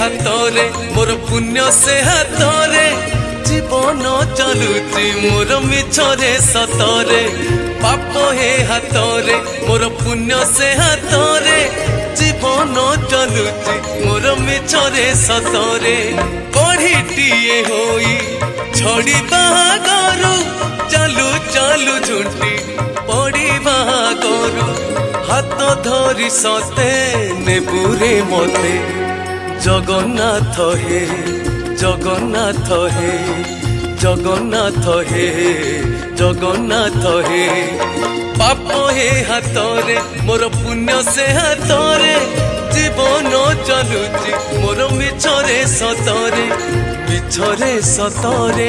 हाथरे मोर पुण्य से हाथरे जीवन चलुची मोर मिछरे सतरे पाप हे हाथरे मोर पुण्य से हाथरे जीवन चलुची मोर मिछरे सतरे पढ़ीटीए होई छड़ी बागरू चालू चालू झुंटी पड़ी बागरू हाथ धरी सते नेबुरे मते जगन्नाथ हे जगन्नाथ हे जगन्नाथ हे जगन्नाथ हे पाप हे हाथरे मोर पुण्य से हाथरे जीवन चलुची मोर मिछरे सतरे मिछरे सतरे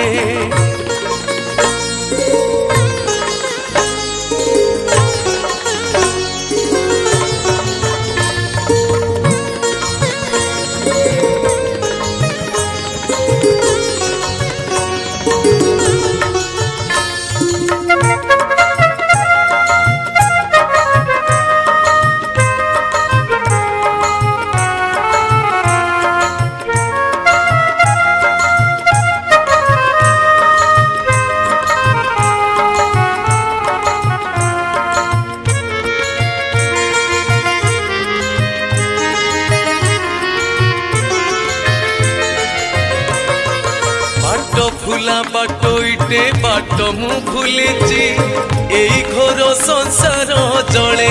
फुला बाटो इटे बाट मु भूली एई घोर संसार जले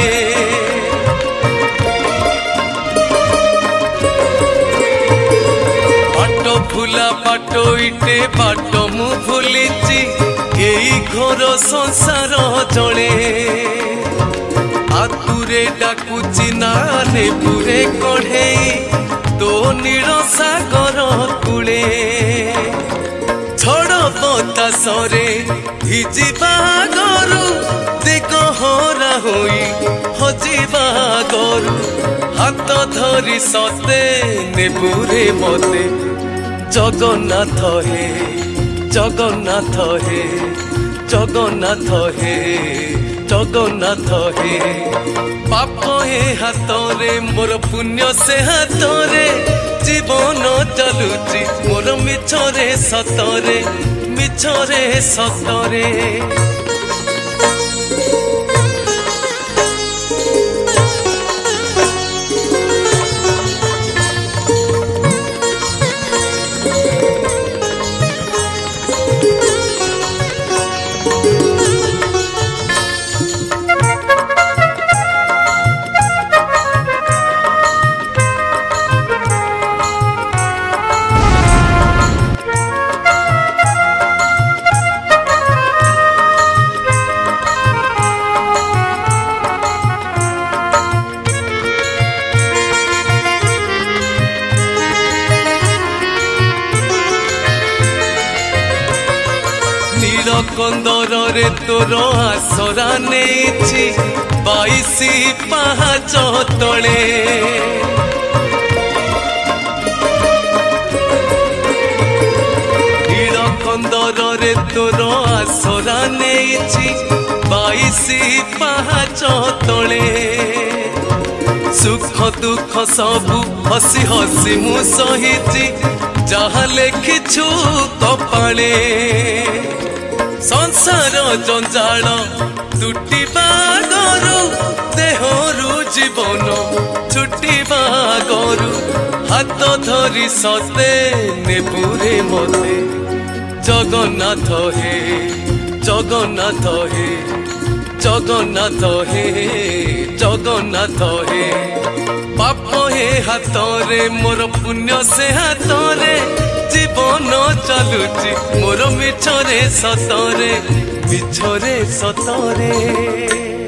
बाट फुला बाटो इटे बाट मु भूली एई घोर संसार जले आतुरे डाकुची नाने पुरे कढ़े तो नील सागर कूले छड़ बतासरे हिजिबा गरु दिगहरा होई हजिबा गरु हाथ धरी सते नेबुरे मते जगन्नाथ हे जगन्नाथ हे जगन्नाथ हे जगन्नाथ हे पाप हे हाथरे मोर पुण्य से हाथरे जीवन चलुची मोर मिछरे सतरे मिछरे सतरे कंदर रे तोर आसरा नहीं 22 पाहाच तले नील कंदर रे तोर आसरा नहीं 22 पाहाच तले सुख दुख सबू हसी हसी मु सहिची जहा लेखिछु कपाले संसार जंजाल तुटिबा गरु देहरु जीवन छुटिबा गरु हाथ धरी सते नेबुरे मते जगन्नाथ हे जगन्नाथ हे जगन्नाथ हे जगन्नाथ हे पाप हे हाथरे मोर पुण्य से हाथरे जीवन चलुची मोर मिछरे सतरे मिछरे सतरे।